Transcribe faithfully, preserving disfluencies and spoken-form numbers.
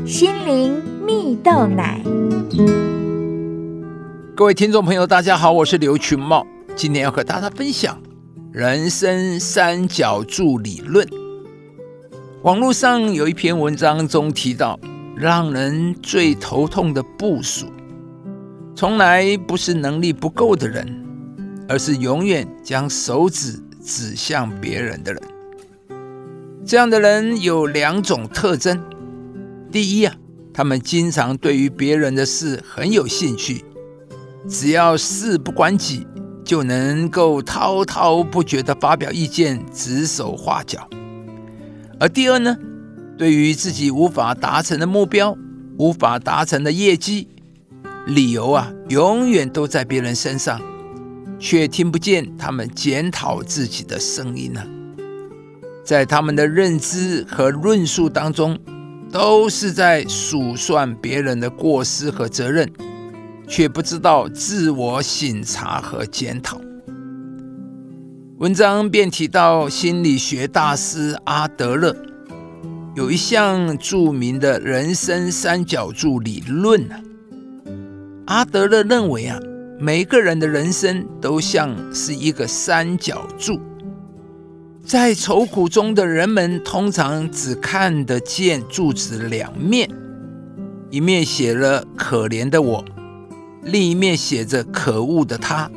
心灵蜜豆奶。 各位听众朋友大家好，我是刘群茂，今天要和大家分享人生三角柱理论。网络上有一篇文章中提到，让人最头痛的部属从来不是能力不够的人，而是永远将手指指向别人的人。这样的人有两种特征。第一啊，他们经常对于别人的事很有兴趣，只要事不关己，就能够滔滔不绝地发表意见，指手画脚。而第二呢，对于自己无法达成的目标，无法达成的业绩，理由啊，永远都在别人身上，却听不见他们检讨自己的声音呢、啊。在他们的认知和论述当中，都是在数算别人的过失和责任，却不知道自我省察和检讨。文章便提到心理学大师阿德勒有一项著名的人生三角柱理论、啊、阿德勒认为啊，每个人的人生都像是一个三角柱，在愁苦中的人们通常只看得见柱子两面，一面写了可怜的我，另一面写着可恶的他。